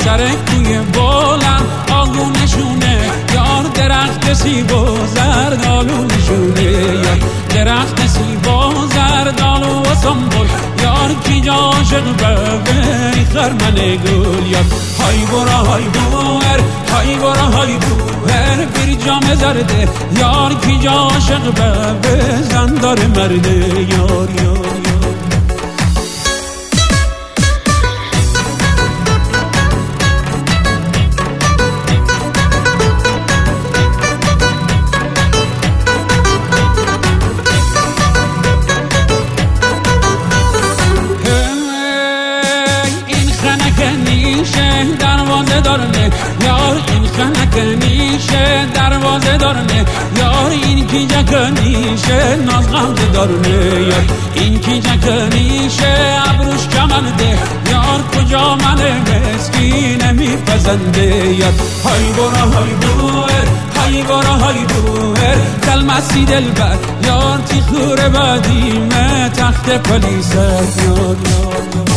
سر کوی بلند آهو نشونه یار درخت سیب و زردالو نشونه یار درخت سیب و زردالو و سنبول یار کی جا عاشق ببری خرمن گل یار های برا های بوهر های برا های بوهر بیر جام زرده یار کی جا عاشق ببر زندار مرده یار یار دروازه دارنه یار این خنک نیشه دروازه دارنه یار این کی جکنیشه ناز غمزه دارنه یار این کی جکنیشه ابروش کمنده یار کجا من مسکین میپسنده یار های برا های بوهر های برا های بوهر دلمسی دلبر یار تی خور بدیمه تخت پلیسه یار یار یار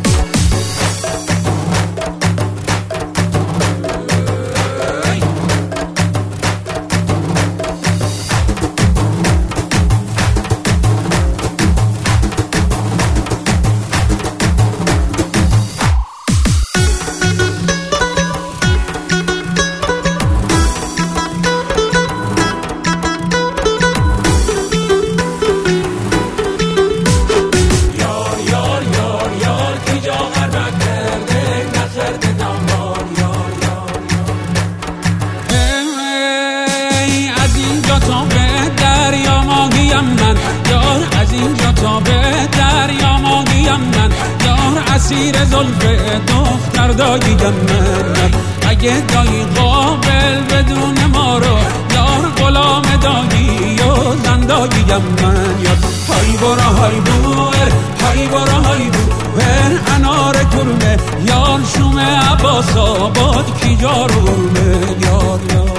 من یار از اینجا تا به دریا ماهیم من یار اسیر زلف دختر داییم من اگه دایی قابل بدون ما رو یار غلام دایی و زنداییم من یار های برا های بوهر های برا های بوهر انار کرمه یار شوم عباس آباد کی جارونه یار یار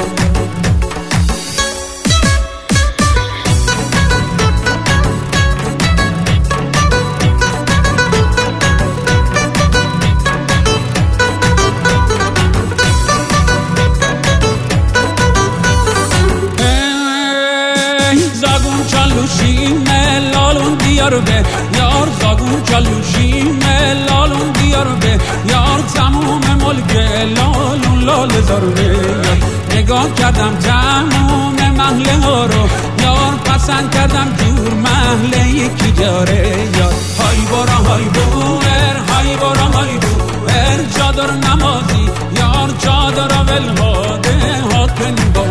زاگون چالوشیم لالون دیار به یار زاگون چالوشیم لالون دیار به یار تموم ملک لالون لال زارونه نگاه کردم تموم محله ها رو یار پسند کردم جور محله یکی داره یار های برا های بوهر های برا های بوهر چادر نمازی یار چادر ولهاده حاکن